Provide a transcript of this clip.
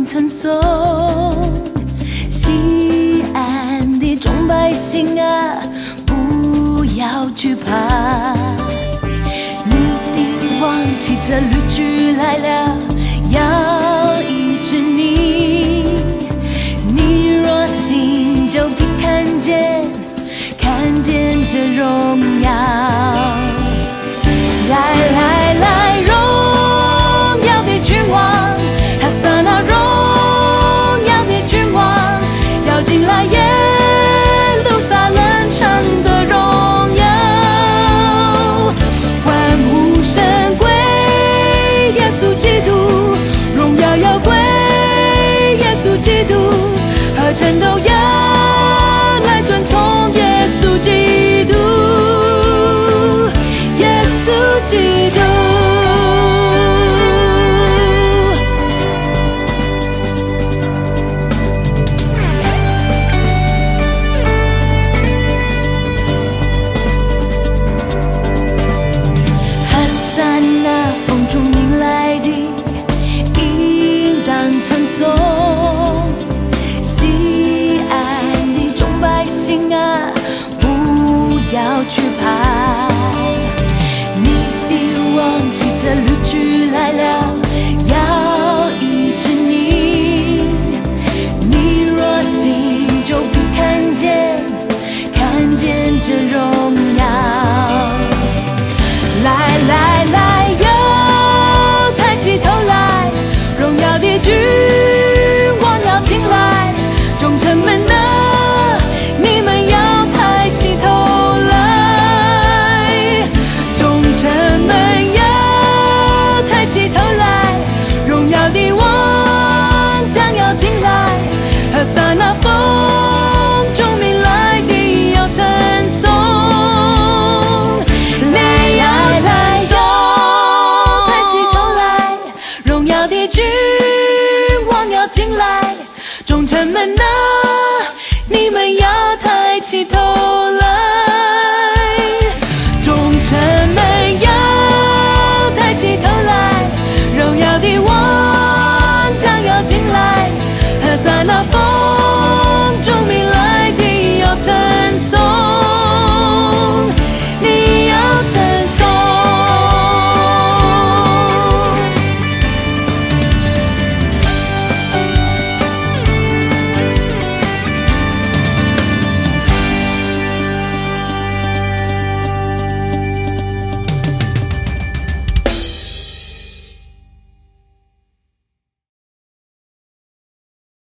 称颂。西安的众百姓啊，不要惧怕，你的王骑着驴驹来了，要医治你。你若信，就必看见这荣耀。来来来，荣耀的君王，哈撒那荣耀的君王，要进来耶路撒冷城的荣耀。欢呼声归耶稣基督，荣耀要归耶稣基督，何城都要来尊崇耶稣基督，耶稣基督。哈撒那风中迎来的，应当称颂。西安的众百姓啊，不要惧怕，你的王骑着驴驹来了，要医治你。你若信，就必看见这荣耀。来来来，又抬起头来，荣耀的君王要进来，众城们啊，你们要抬起头来，众城们要抬起头来，荣耀的王将要进来，哈撒那风中鸣来的要称颂，你要称颂，抬起头来，荣耀的君王要进来，众城们啊，